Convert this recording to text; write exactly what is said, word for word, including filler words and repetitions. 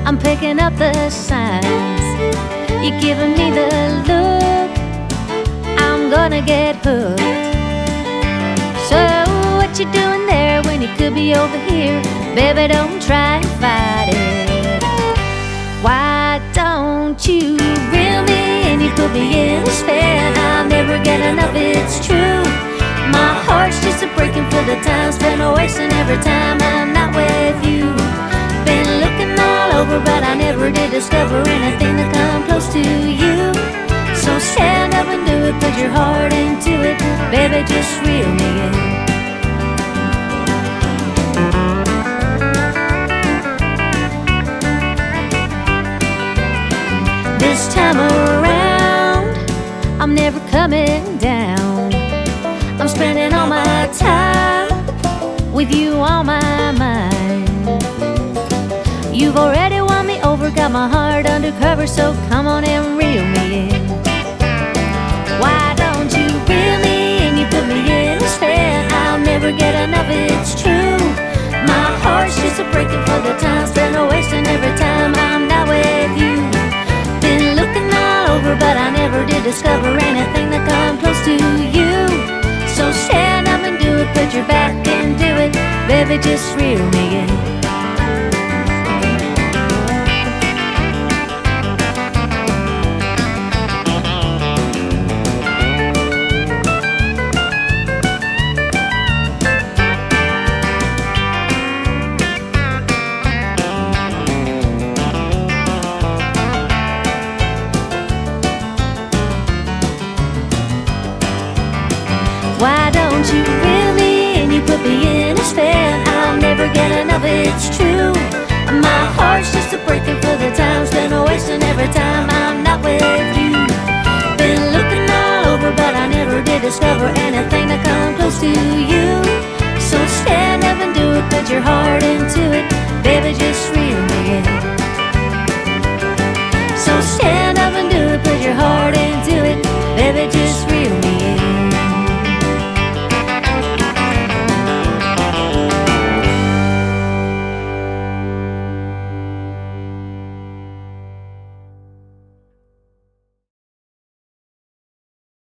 I'm picking up the signs. You're giving me the look. I'm gonna get hooked. So what you doing there when you could be over here? Baby, don't try and fight it. Why don't you reel me and you put me in a spell? I'll never get enough, it's true. My heart's just a breaking for the time spent wasting every time I'm not with you. Been looking all over, but I never did discover anything that come close to you. So stand up and do it, put your heart into it. Baby, just reel me in. This time around, I'm never coming down. I'm spending all my time with you on my mind. You've already won me over, got my heart undercover, so come on and reel me in. Why don't you reel me and you put me in a spell? I'll never get enough, it's true. My heart's just a breaking for the time spent wasting every time I'm not with you. Been looking all over, but I never did discover anything that come close to you. So stand up and do it, put your back into it. Baby, just reel me in. Why don't you reel me and you put me in a spell? I'll never get enough, it's true. My heart's just a breaking for the time spent wasting every time I'm not with you. Been looking all over, but I never did discover anything